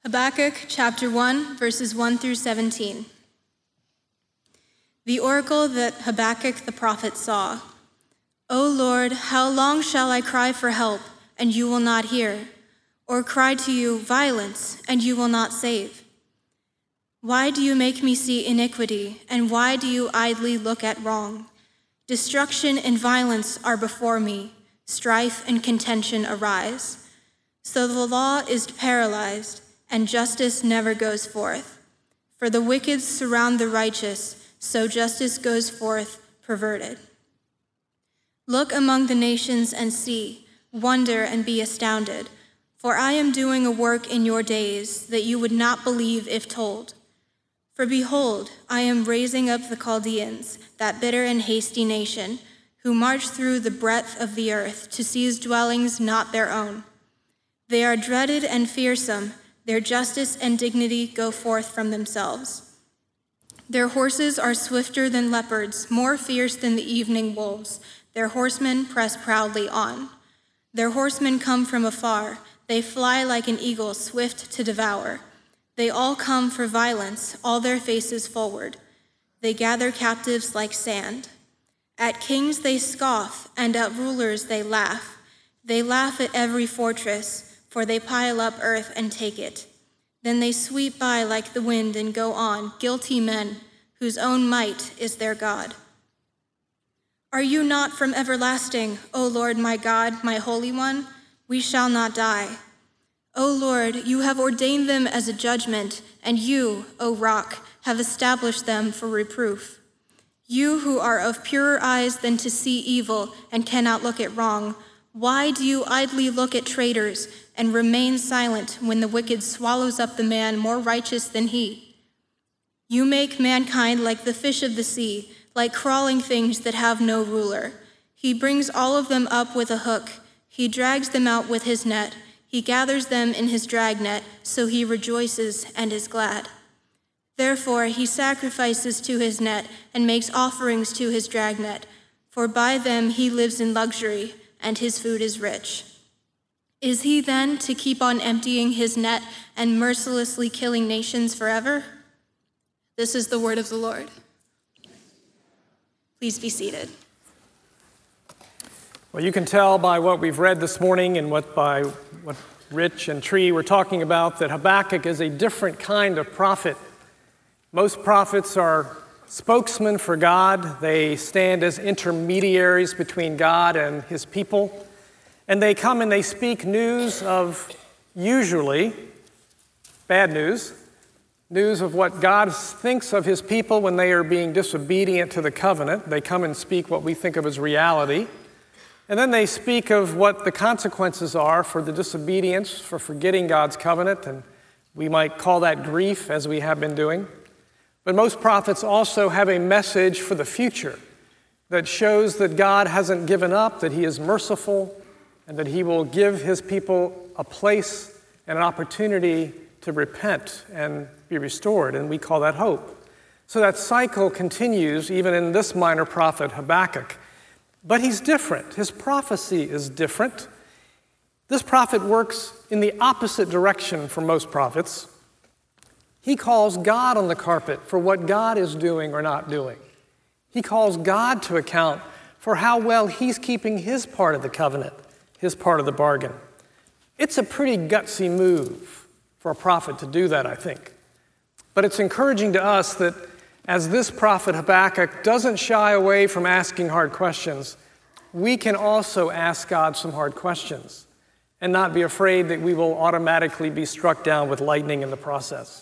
Habakkuk chapter 1, verses 1 through 17. The oracle that Habakkuk the prophet saw. O Lord, how long shall I cry for help, and you will not hear? Or cry to you violence, and you will not save? Why do you make me see iniquity, and why do you idly look at wrong? Destruction and violence are before me, strife and contention arise. So the law is paralyzed, and justice never goes forth. For the wicked surround the righteous, so justice goes forth perverted. Look among the nations and see, wonder and be astounded, for I am doing a work in your days that you would not believe if told. For behold, I am raising up the Chaldeans, that bitter and hasty nation, who march through the breadth of the earth to seize dwellings not their own. They are dreaded and fearsome. Their justice and dignity go forth from themselves. Their horses are swifter than leopards, more fierce than the evening wolves. Their horsemen press proudly on. Their horsemen come from afar. They fly like an eagle, swift to devour. They all come for violence, all their faces forward. They gather captives like sand. At kings they scoff, and at rulers they laugh. They laugh at every fortress, for they pile up earth and take it. Then they sweep by like the wind and go on, guilty men, whose own might is their God. Are you not from everlasting, O Lord my God, my Holy One? We shall not die. O Lord, you have ordained them as a judgment, and you, O Rock, have established them for reproof. You who are of purer eyes than to see evil and cannot look at wrong, why do you idly look at traitors and remain silent when the wicked swallows up the man more righteous than he? You make mankind like the fish of the sea, like crawling things that have no ruler. He brings all of them up with a hook. He drags them out with his net. He gathers them in his dragnet, so he rejoices and is glad. Therefore he sacrifices to his net and makes offerings to his dragnet, for by them he lives in luxury, and his food is rich. Is he then to keep on emptying his net and mercilessly killing nations forever? This is the word of the Lord. Please be seated. Well, you can tell by what we've read this morning and what Rich and Tree were talking about that Habakkuk is a different kind of prophet. Most prophets are spokesmen for God. They stand as intermediaries between God and his people. And they come and they speak news of, usually, bad news of what God thinks of his people when they are being disobedient to the covenant. They come and speak what we think of as reality. And then they speak of what the consequences are for the disobedience, for forgetting God's covenant, and we might call that grief, as we have been doing. But most prophets also have a message for the future that shows that God hasn't given up, that he is merciful, and that he will give his people a place and an opportunity to repent and be restored, and we call that hope. So that cycle continues even in this minor prophet, Habakkuk. But he's different. His prophecy is different. This prophet works in the opposite direction from most prophets. He calls God on the carpet for what God is doing or not doing. He calls God to account for how well he's keeping his part of the covenant, his part of the bargain. It's a pretty gutsy move for a prophet to do that, I think. But it's encouraging to us that as this prophet Habakkuk doesn't shy away from asking hard questions, we can also ask God some hard questions and not be afraid that we will automatically be struck down with lightning in the process.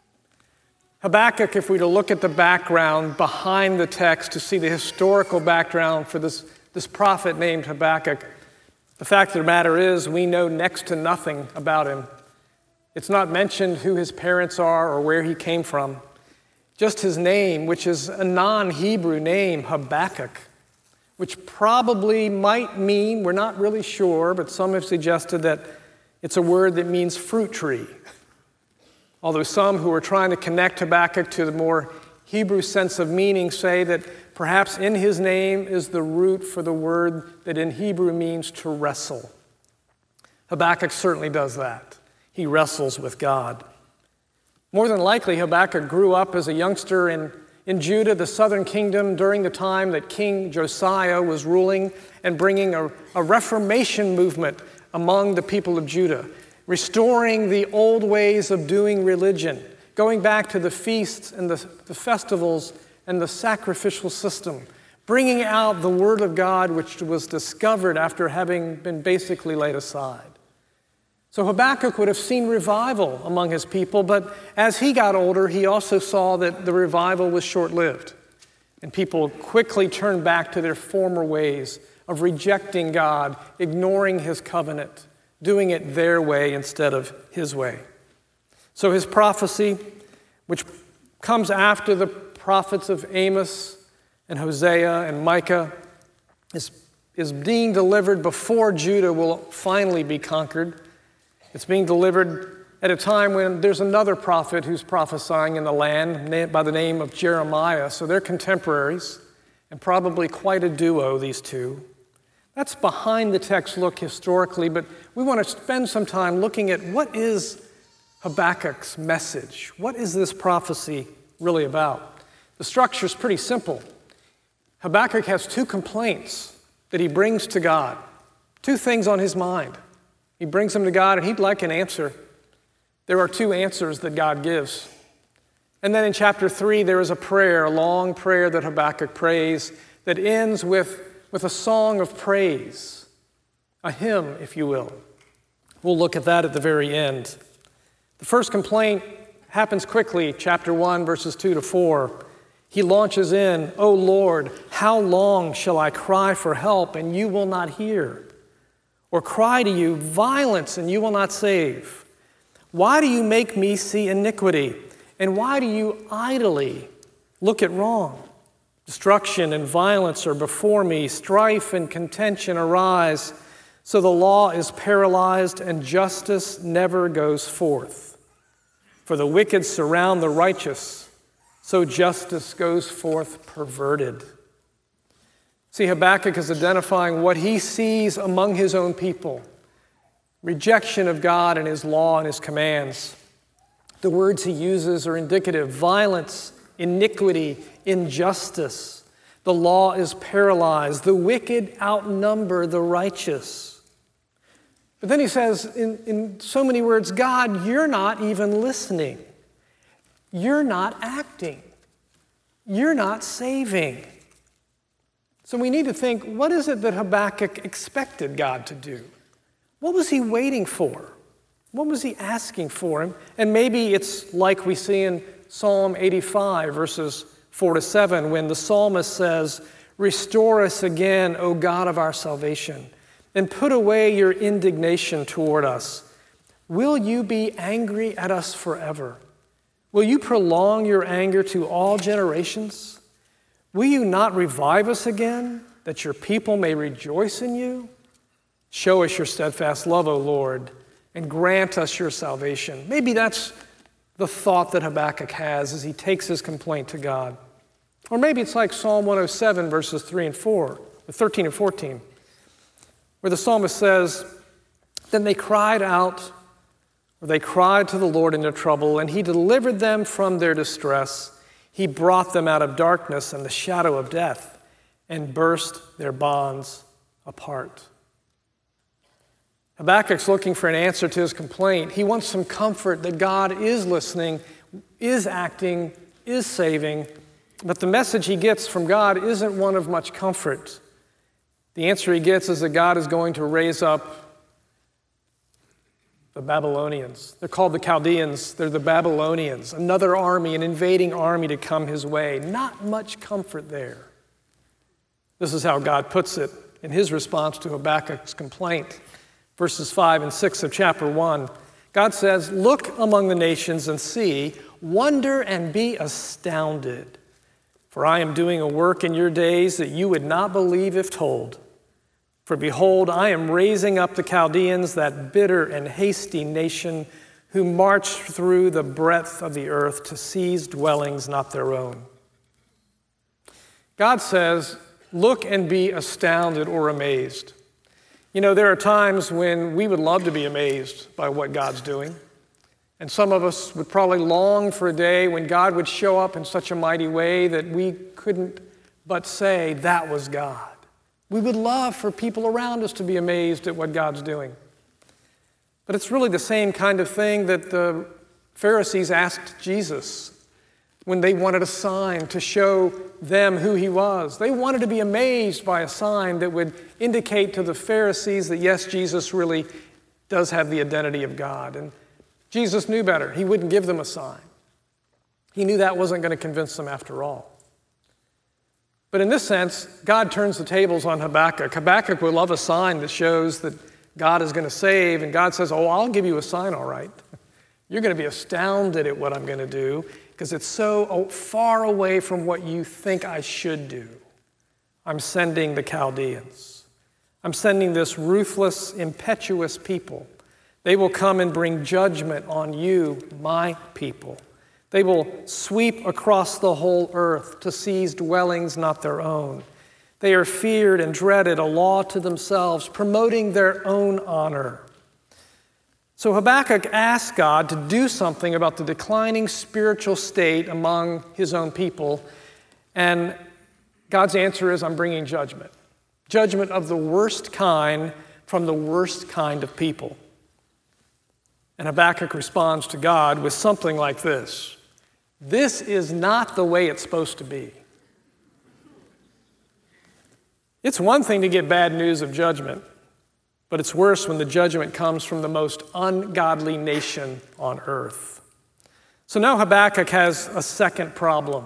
Habakkuk, if we were to look at the background behind the text to see the historical background for this prophet named Habakkuk, the fact of the matter is we know next to nothing about him. It's not mentioned who his parents are or where he came from. Just his name, which is a non-Hebrew name, Habakkuk, which probably might mean, we're not really sure, but some have suggested that it's a word that means fruit tree. Although some who are trying to connect Habakkuk to the more Hebrew sense of meaning say that perhaps in his name is the root for the word that in Hebrew means to wrestle. Habakkuk certainly does that. He wrestles with God. More than likely, Habakkuk grew up as a youngster in Judah, the southern kingdom, during the time that King Josiah was ruling and bringing a reformation movement among the people of Judah, restoring the old ways of doing religion, going back to the feasts and the festivals and the sacrificial system, bringing out the Word of God which was discovered after having been basically laid aside. So Habakkuk would have seen revival among his people, but as he got older, he also saw that the revival was short-lived, and people quickly turned back to their former ways of rejecting God, ignoring His covenant, doing it their way instead of His way. So his prophecy, which comes after the prophets of Amos and Hosea and Micah, is being delivered before Judah will finally be conquered. It's being delivered at a time when there's another prophet who's prophesying in the land by the name of Jeremiah. So they're contemporaries, and probably quite a duo, these two. That's behind the text look historically, but we want to spend some time looking at what is Habakkuk's message. What is this prophecy really about? The structure is pretty simple. Habakkuk has two complaints that he brings to God, two things on his mind. He brings them to God, and he'd like an answer. There are two answers that God gives. And then in chapter 3, there is a prayer, a long prayer that Habakkuk prays that ends with a song of praise, a hymn, if you will. We'll look at that at the very end. The first complaint happens quickly, chapter 1, verses 2 to 4. He launches in, "O Lord, how long shall I cry for help, and you will not hear? Or cry to you violence, and you will not save? Why do you make me see iniquity? And why do you idly look at wrong? Destruction and violence are before me. Strife and contention arise. So the law is paralyzed, and justice never goes forth. For the wicked surround the righteous, so justice goes forth perverted." See, Habakkuk is identifying what he sees among his own people. Rejection of God and His law and His commands. The words he uses are indicative: violence, iniquity, injustice. The law is paralyzed. The wicked outnumber the righteous. But then he says, in so many words, God, you're not even listening. You're not acting. You're not saving. So we need to think, what is it that Habakkuk expected God to do? What was he waiting for? What was he asking for him? And maybe it's like we see in Psalm 85, verses 4 to 7, when the psalmist says, "Restore us again, O God of our salvation, and put away your indignation toward us. Will you be angry at us forever? Will you prolong your anger to all generations? Will you not revive us again, that your people may rejoice in you? Show us your steadfast love, O Lord, and grant us your salvation." Maybe that's the thought that Habakkuk has as he takes his complaint to God. Or maybe it's like Psalm 107, verses 13 and 14, where the psalmist says, "Then they cried to the Lord in their trouble, and He delivered them from their distress. He brought them out of darkness and the shadow of death, and burst their bonds apart." Habakkuk's looking for an answer to his complaint. He wants some comfort that God is listening, is acting, is saving, but the message he gets from God isn't one of much comfort. The answer he gets is that God is going to raise up the Babylonians. They're called the Chaldeans. They're the Babylonians, another army, an invading army to come his way. Not much comfort there. This is how God puts it in his response to Habakkuk's complaint. Verses 5 and 6 of chapter 1. God says, "Look among the nations and see, wonder and be astounded. For I am doing a work in your days that you would not believe if told. For behold, I am raising up the Chaldeans, that bitter and hasty nation, who march through the breadth of the earth to seize dwellings not their own." God says, look and be astounded or amazed. You know, there are times when we would love to be amazed by what God's doing. And some of us would probably long for a day when God would show up in such a mighty way that we couldn't but say, that was God. We would love for people around us to be amazed at what God's doing. But it's really the same kind of thing that the Pharisees asked Jesus when they wanted a sign to show them who he was. They wanted to be amazed by a sign that would indicate to the Pharisees that, yes, Jesus really does have the identity of God. And Jesus knew better. He wouldn't give them a sign. He knew that wasn't going to convince them after all. But in this sense, God turns the tables on Habakkuk. Habakkuk would love a sign that shows that God is going to save, and God says, oh, I'll give you a sign, all right. You're going to be astounded at what I'm going to do because it's so far away from what you think I should do. I'm sending the Chaldeans. I'm sending this ruthless, impetuous people. They will come and bring judgment on you, my people. They will sweep across the whole earth to seize dwellings not their own. They are feared and dreaded, a law to themselves, promoting their own honor. So Habakkuk asked God to do something about the declining spiritual state among his own people. And God's answer is, I'm bringing judgment. Judgment of the worst kind from the worst kind of people. And Habakkuk responds to God with something like this. This is not the way it's supposed to be. It's one thing to get bad news of judgment, but it's worse when the judgment comes from the most ungodly nation on earth. So now Habakkuk has a second problem.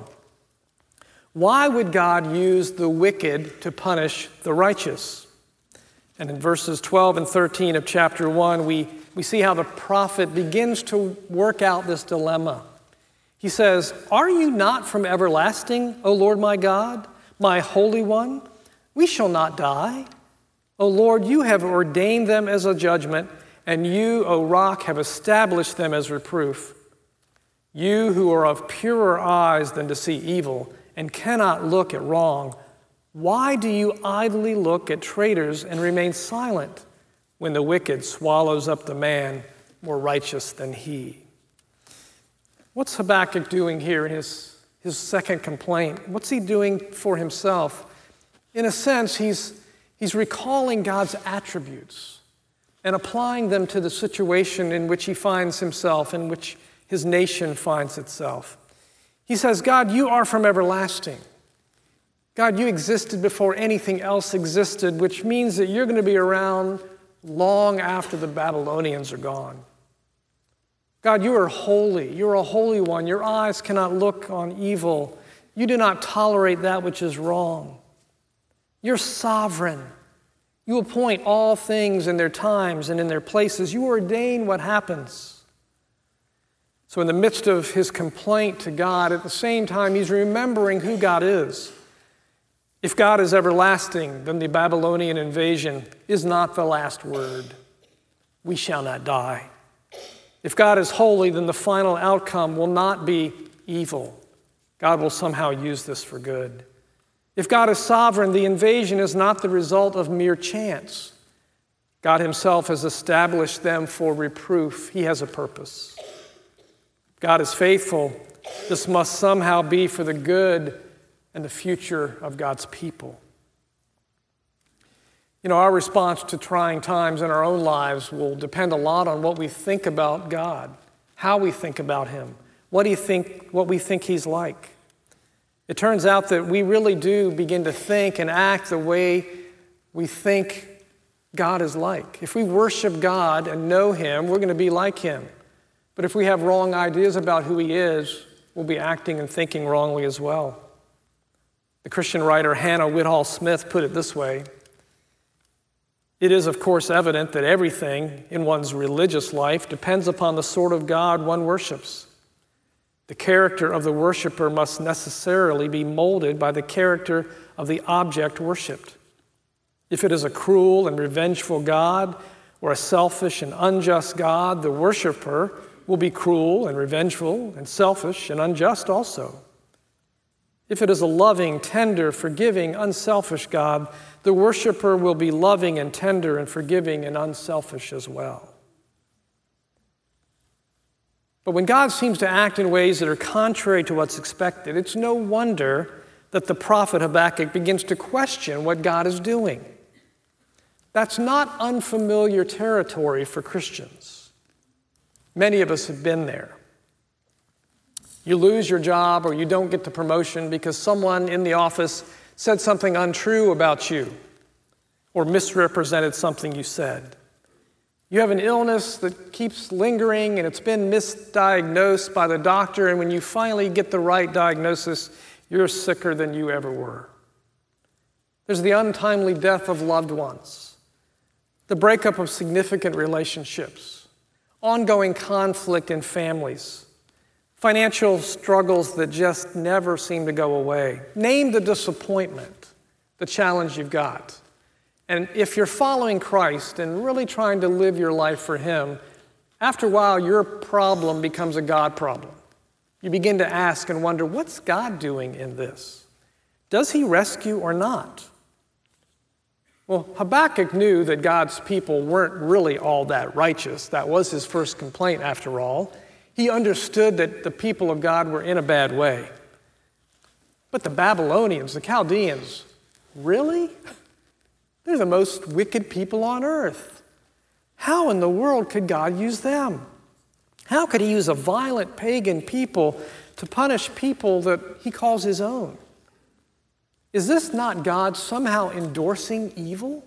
Why would God use the wicked to punish the righteous? And in verses 12 and 13 of chapter 1, we see how the prophet begins to work out this dilemma. He says, are you not from everlasting, O Lord my God, my Holy One? We shall not die. O Lord, you have ordained them as a judgment, and you, O Rock, have established them as reproof. You who are of purer eyes than to see evil and cannot look at wrong, why do you idly look at traitors and remain silent when the wicked swallows up the man more righteous than he? What's Habakkuk doing here in his second complaint? What's he doing for himself? In a sense, he's recalling God's attributes and applying them to the situation in which he finds himself, in which his nation finds itself. He says, God, you are from everlasting. God, you existed before anything else existed, which means that you're going to be around long after the Babylonians are gone. God, you are holy. You're a holy one. Your eyes cannot look on evil. You do not tolerate that which is wrong. You're sovereign. You appoint all things in their times and in their places. You ordain what happens. So in the midst of his complaint to God, at the same time, he's remembering who God is. If God is everlasting, then the Babylonian invasion is not the last word. We shall not die. If God is holy, then the final outcome will not be evil. God will somehow use this for good. If God is sovereign, the invasion is not the result of mere chance. God himself has established them for reproof. He has a purpose. If God is faithful, this must somehow be for the good and the future of God's people. You know, our response to trying times in our own lives will depend a lot on what we think about God, how we think about him, what we think he's like. It turns out that we really do begin to think and act the way we think God is like. If we worship God and know him, we're going to be like him. But if we have wrong ideas about who he is, we'll be acting and thinking wrongly as well. The Christian writer Hannah Whitall Smith put it this way: it is, of course, evident that everything in one's religious life depends upon the sort of God one worships. The character of the worshiper must necessarily be molded by the character of the object worshipped. If it is a cruel and revengeful God or a selfish and unjust God, the worshiper will be cruel and revengeful and selfish and unjust also. If it is a loving, tender, forgiving, unselfish God, the worshiper will be loving and tender and forgiving and unselfish as well. But when God seems to act in ways that are contrary to what's expected, it's no wonder that the prophet Habakkuk begins to question what God is doing. That's not unfamiliar territory for Christians. Many of us have been there. You lose your job or you don't get the promotion because someone in the office said something untrue about you or misrepresented something you said. You have an illness that keeps lingering and it's been misdiagnosed by the doctor, and when you finally get the right diagnosis, you're sicker than you ever were. There's the untimely death of loved ones, the breakup of significant relationships, ongoing conflict in families, financial struggles that just never seem to go away. Name the disappointment, the challenge you've got. And if you're following Christ and really trying to live your life for Him, after a while your problem becomes a God problem. You begin to ask and wonder, what's God doing in this? Does He rescue or not? Well, Habakkuk knew that God's people weren't really all that righteous. That was his first complaint, after all. He understood that the people of God were in a bad way. But the Babylonians, the Chaldeans, really? They're the most wicked people on earth. How in the world could God use them? How could He use a violent pagan people to punish people that He calls His own? Is this not God somehow endorsing evil?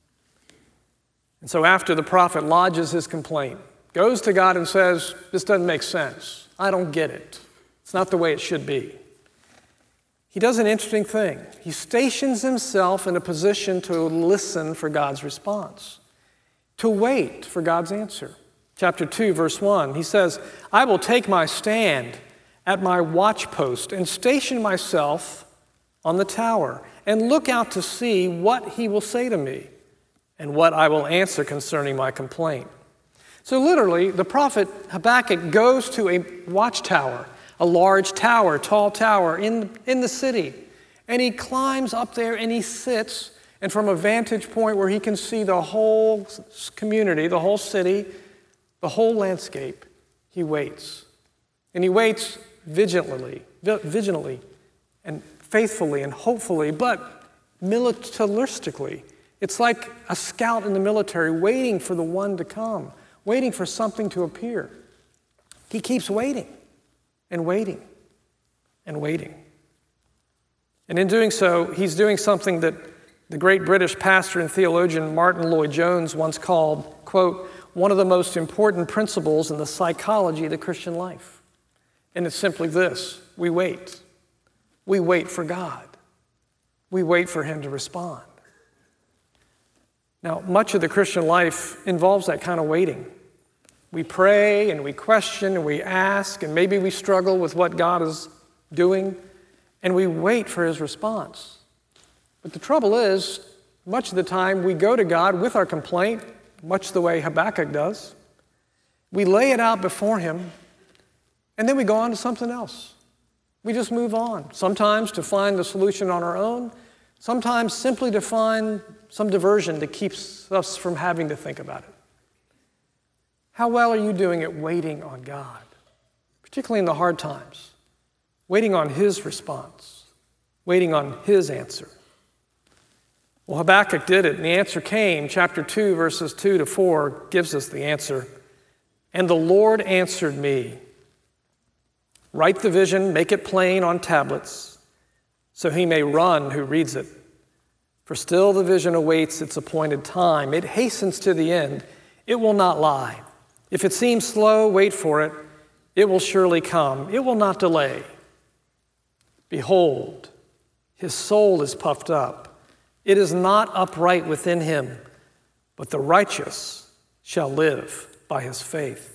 And so after the prophet lodges his complaint, goes to God and says, this doesn't make sense. I don't get it. It's not the way it should be. He does an interesting thing. He stations himself in a position to listen for God's response, to wait for God's answer. Chapter 2, verse 1, he says, I will take my stand at my watchpost and station myself on the tower and look out to see what He will say to me and what I will answer concerning my complaint. So literally, the prophet Habakkuk goes to a watchtower, a large tower, tall tower in the city. And he climbs up there and he sits, and from a vantage point where he can see the whole community, the whole city, the whole landscape, he waits. And he waits vigilantly and faithfully and hopefully, but militaristically. It's like a scout in the military waiting for the one to come, waiting for something to appear. He keeps waiting and waiting and waiting. And in doing so, he's doing something that the great British pastor and theologian Martin Lloyd-Jones once called, quote, one of the most important principles in the psychology of the Christian life. And it's simply this: we wait. We wait for God. We wait for Him to respond. Now, much of the Christian life involves that kind of waiting. We pray and we question and we ask, and maybe we struggle with what God is doing, and we wait for His response. But the trouble is, much of the time we go to God with our complaint, much the way Habakkuk does. We lay it out before Him, and then we go on to something else. We just move on, sometimes to find the solution on our own, sometimes simply to find some diversion that keeps us from having to think about it. How well are you doing at waiting on God, particularly in the hard times? Waiting on His response, waiting on His answer. Well, Habakkuk did it, and the answer came. Chapter 2, verses 2 to 4 gives us the answer. And the Lord answered me, write the vision, make it plain on tablets, so he may run who reads it. For still the vision awaits its appointed time. It hastens to the end. It will not lie. If it seems slow, wait for it. It will surely come. It will not delay. Behold, his soul is puffed up. It is not upright within him, but the righteous shall live by his faith.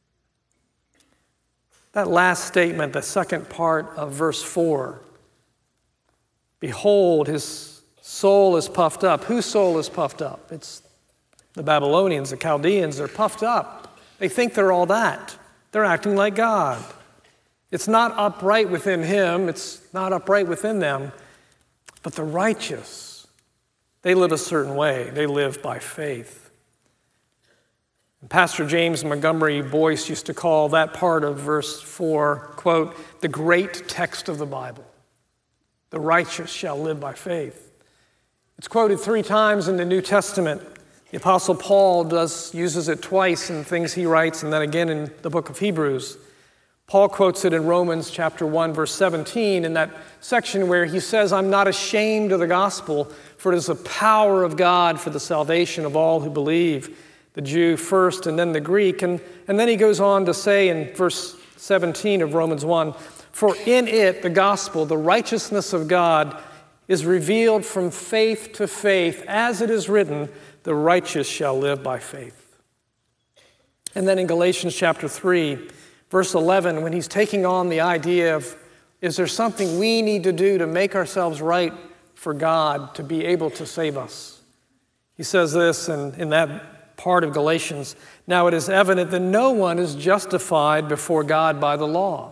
That last statement, the second part of verse 4, behold, his soul is puffed up. Whose soul is puffed up? It's the Babylonians, the Chaldeans. They're puffed up. They think they're all that. They're acting like God. It's not upright within him. It's not upright within them. But the righteous, they live a certain way. They live by faith. Pastor James Montgomery Boyce used to call that part of verse 4, quote, the great text of the Bible. The righteous shall live by faith. It's quoted 3 times in the New Testament. The Apostle Paul uses it twice in things he writes, and then again in the book of Hebrews. Paul quotes it in Romans chapter 1, verse 17, in that section where he says, I'm not ashamed of the gospel, for it is the power of God for the salvation of all who believe, the Jew first and then the Greek. And then he goes on to say in verse 17 of Romans 1, for in it, the gospel, the righteousness of God, is revealed from faith to faith, as it is written, the righteous shall live by faith. And then in Galatians chapter 3, verse 11, when he's taking on the idea of, is there something we need to do to make ourselves right for God to be able to save us? He says this in that part of Galatians, now it is evident that no one is justified before God by the law.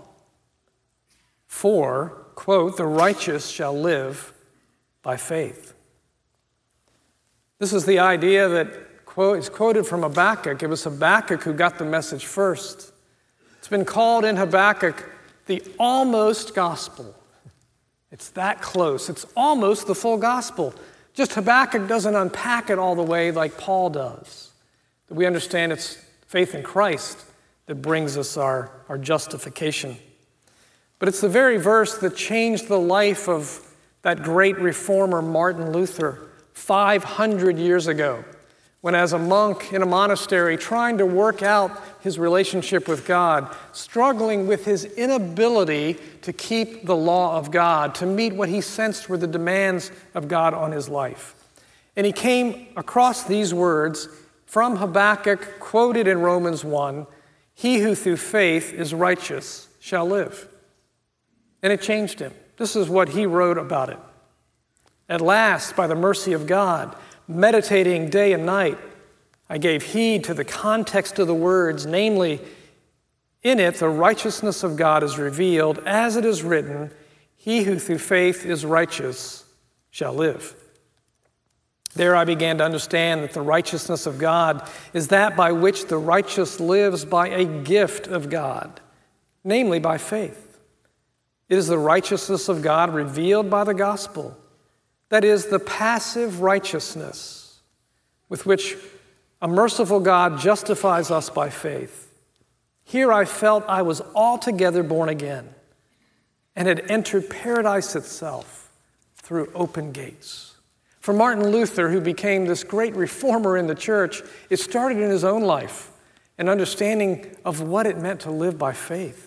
For, quote, the righteous shall live by faith. This is the idea that is quoted from Habakkuk. It was Habakkuk who got the message first. It's been called in Habakkuk the almost gospel. It's that close. It's almost the full gospel. Just Habakkuk doesn't unpack it all the way like Paul does. That we understand it's faith in Christ that brings us our justification. But it's the very verse that changed the life of that great reformer Martin Luther 500 years ago, when as a monk in a monastery trying to work out his relationship with God, struggling with his inability to keep the law of God, to meet what he sensed were the demands of God on his life. And he came across these words from Habakkuk, quoted in Romans 1, he who through faith is righteous shall live. And it changed him. This is what he wrote about it. At last, by the mercy of God, meditating day and night, I gave heed to the context of the words, namely, in it the righteousness of God is revealed, as it is written, he who through faith is righteous shall live. There I began to understand that the righteousness of God is that by which the righteous lives by a gift of God, namely by faith. It is the righteousness of God revealed by the gospel. That is the passive righteousness with which a merciful God justifies us by faith. Here I felt I was altogether born again and had entered paradise itself through open gates. For Martin Luther, who became this great reformer in the church, it started in his own life, an understanding of what it meant to live by faith.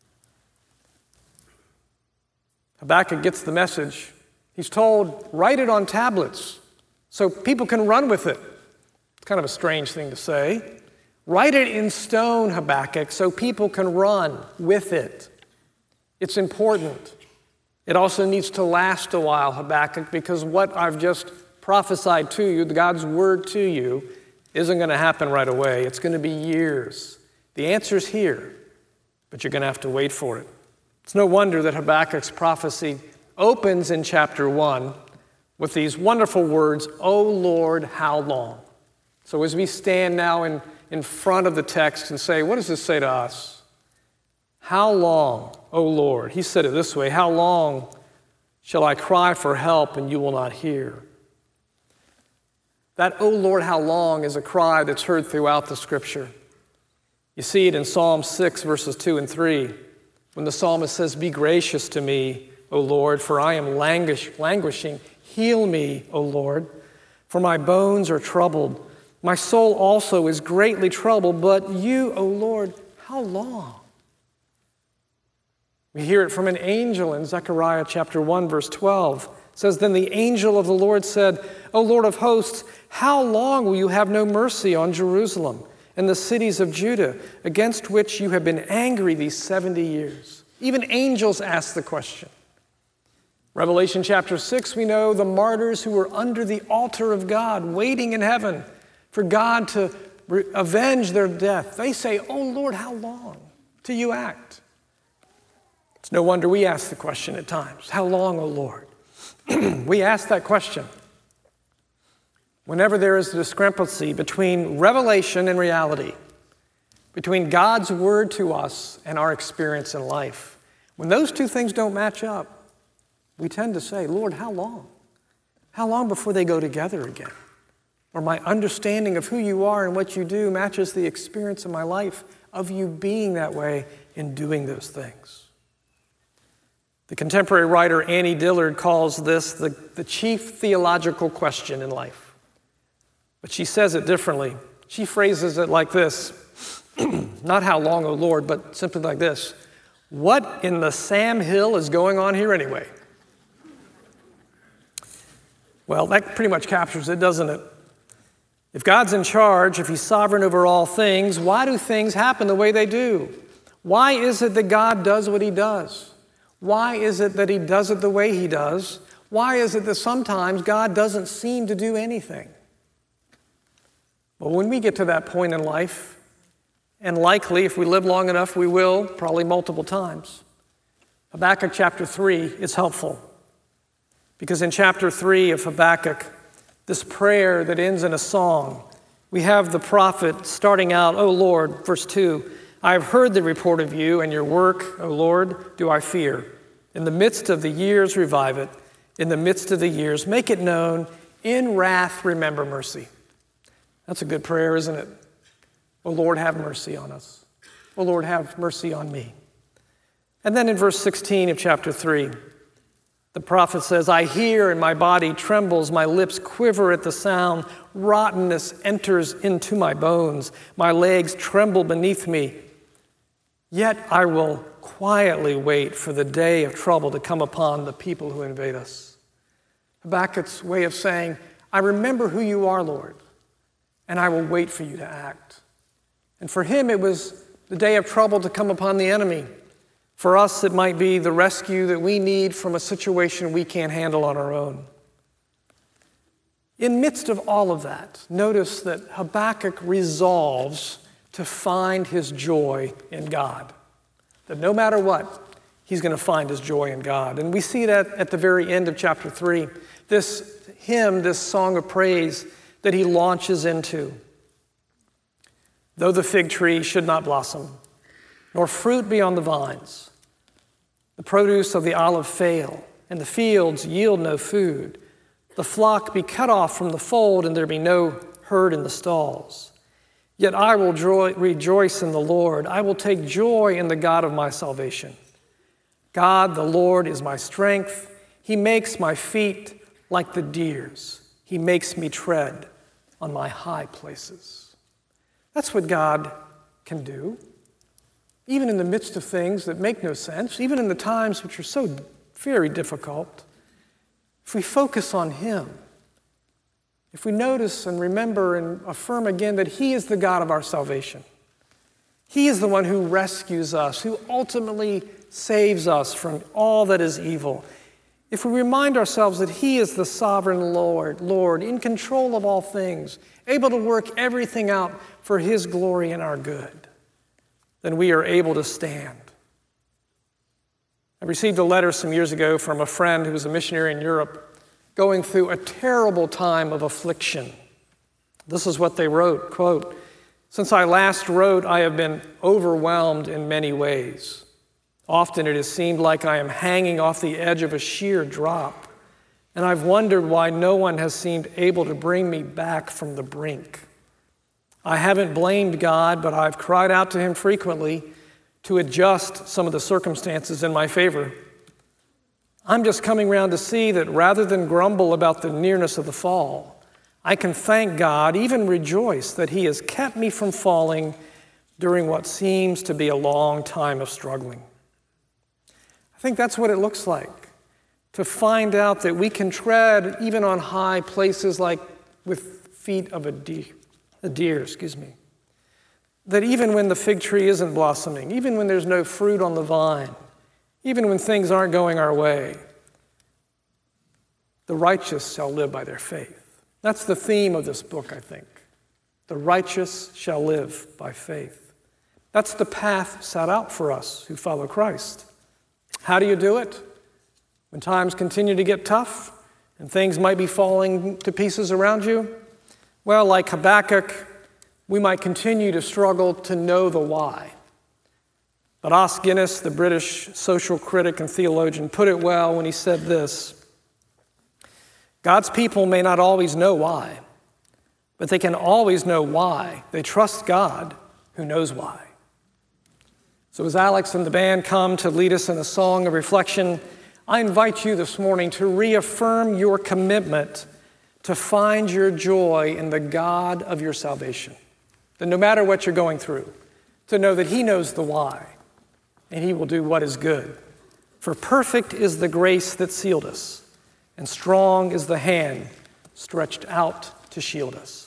Habakkuk gets the message. He's told, write it on tablets so people can run with it. It's kind of a strange thing to say. Write it in stone, Habakkuk, so people can run with it. It's important. It also needs to last a while, Habakkuk, because what I've just prophesied to you, God's word to you, isn't going to happen right away. It's going to be years. The answer's here, but you're going to have to wait for it. It's no wonder that Habakkuk's prophecy opens in chapter 1 with these wonderful words, O Lord, how long? So as we stand now in front of the text and say, what does this say to us? How long, O Lord? He said it this way, how long shall I cry for help and you will not hear? That, O Lord, how long is a cry that's heard throughout the scripture. You see it in Psalm 6, verses 2 and 3, when the psalmist says, be gracious to me, O Lord, for I am languishing. Heal me, O Lord, for my bones are troubled. My soul also is greatly troubled, but you, O Lord, how long? We hear it from an angel in Zechariah chapter 1, verse 12. It says, then the angel of the Lord said, O Lord of hosts, how long will you have no mercy on Jerusalem and the cities of Judah, against which you have been angry these 70 years? Even angels ask the question. Revelation chapter 6, we know the martyrs who were under the altar of God, waiting in heaven for God to avenge their death. They say, oh Lord, how long till you act? It's no wonder we ask the question at times, how long, O Lord? We ask that question. whenever there is a discrepancy between revelation and reality, between God's word to us and our experience in life, when those two things don't match up, we tend to say, Lord, how long? How long before they go together again? Or my understanding of who you are and what you do matches the experience of my life of you being that way and doing those things. The contemporary writer Annie Dillard calls this the chief theological question in life. But she says it differently. She phrases it like this, not how long, O Lord, but simply like this. What in the Sam Hill is going on here anyway? Well, that pretty much captures it, doesn't it? If God's in charge, if he's sovereign over all things, why do things happen the way they do? Why is it that God does what he does? Why is it that he does it the way he does? Why is it that sometimes God doesn't seem to do anything? Well, when we get to that point in life, and likely if we live long enough, we will, probably multiple times, Habakkuk chapter 3 is helpful. Because in chapter 3 of Habakkuk, this prayer that ends in a song, we have the prophet starting out, O Lord, verse 2, I have heard the report of you and your work, O Lord, do I fear. In the midst of the years, revive it. In the midst of the years, make it known. In wrath, remember mercy. That's a good prayer, isn't it? O Lord, have mercy on us. O Lord, have mercy on me. And then in verse 16 of chapter 3, the prophet says, I hear and my body trembles, my lips quiver at the sound, rottenness enters into my bones, my legs tremble beneath me. Yet I will quietly wait for the day of trouble to come upon the people who invade us. Habakkuk's way of saying, I remember who you are, Lord, and I will wait for you to act. And for him, it was the day of trouble to come upon the enemy. For us, it might be the rescue that we need from a situation we can't handle on our own. In midst of all of that, notice that Habakkuk resolves to find his joy in God. That no matter what, he's going to find his joy in God. And we see that at the very end of chapter 3. This hymn, this song of praise that he launches into. Though the fig tree should not blossom, nor fruit be on the vines, the produce of the olive fail, and the fields yield no food, the flock be cut off from the fold, and there be no herd in the stalls. Yet I will rejoice in the Lord. I will take joy in the God of my salvation. God, the Lord, is my strength. He makes my feet like the deer's. He makes me tread on my high places. That's what God can do. Even in the midst of things that make no sense, even in the times which are so very difficult, if we focus on him, if we notice and remember and affirm again that he is the God of our salvation, he is the one who rescues us, who ultimately saves us from all that is evil. If we remind ourselves that he is the sovereign Lord, in control of all things, able to work everything out for his glory and our good, then we are able to stand. I received a letter some years ago from a friend who was a missionary in Europe going through a terrible time of affliction. This is what they wrote, quote, since I last wrote, I have been overwhelmed in many ways. Often it has seemed like I am hanging off the edge of a sheer drop, and I've wondered why no one has seemed able to bring me back from the brink. I haven't blamed God, but I've cried out to him frequently to adjust some of the circumstances in my favor. I'm just coming around to see that rather than grumble about the nearness of the fall, I can thank God, even rejoice that he has kept me from falling during what seems to be a long time of struggling. I think that's what it looks like, to find out that we can tread even on high places like with feet of a deer. That even when the fig tree isn't blossoming, even when there's no fruit on the vine, even when things aren't going our way, the righteous shall live by their faith. That's the theme of this book, I think. The righteous shall live by faith. That's the path set out for us who follow Christ. How do you do it? When times continue to get tough and things might be falling to pieces around you, Well, like Habakkuk, we might continue to struggle to know the why. But Os Guinness, the British social critic and theologian, put it well when he said this: God's people may not always know why, but they can always know why. They trust God who knows why. So as Alex and the band come to lead us in a song of reflection, I invite you this morning to reaffirm your commitment to find your joy in the God of your salvation. That no matter what you're going through, to know that He knows the why, and He will do what is good. For perfect is the grace that sealed us, and strong is the hand stretched out to shield us.